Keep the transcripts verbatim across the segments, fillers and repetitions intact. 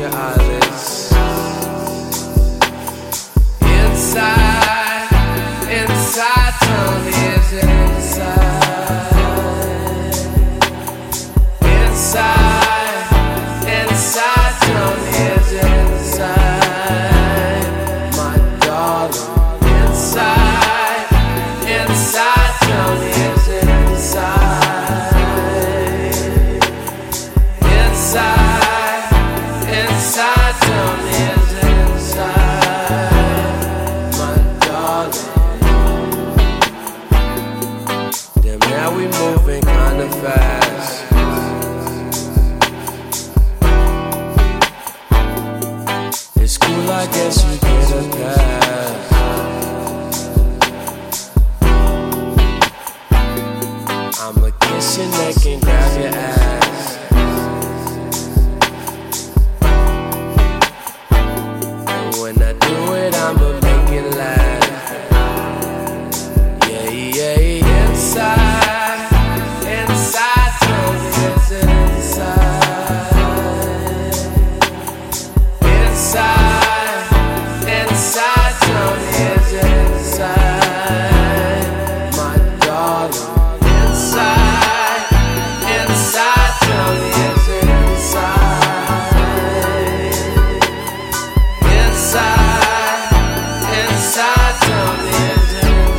your eyelids. Inside, inside, tell me is it inside? Inside, inside, tell me is it inside? My darling, inside, inside, tell me is it inside? Inside, inside, tell me is it inside? My darling. Damn, now we moving kinda fast. It's cool, I guess you get a pass. I'ma kiss your neck and grab your ass. And when I do it, I'ma make it last. Yeah, yeah, yeah. Inside, inside, tell me it's inside. Inside, inside, tell me it's inside. My darling, inside, inside, tell me it's inside. Inside, inside, tell me it's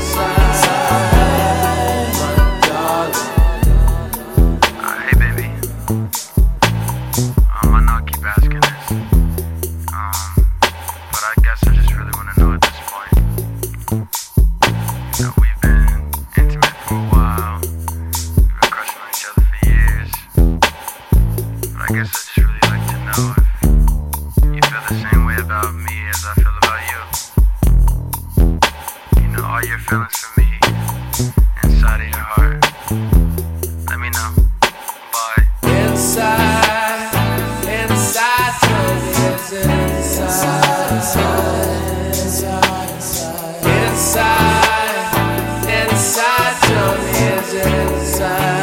inside. My darling. Uh, hey baby, um, I know I keep asking this, um, but I guess I just really want to know at this point. You know, we've been intimate for a while, we've been crushing on each other for years, but I guess I just really like to know if you feel the same way about me as I feel about you. You know, all your feelings for me inside of your heart. Let me know. Bye. Inside, inside, tell me it's inside. Inside, inside, tell me it's inside.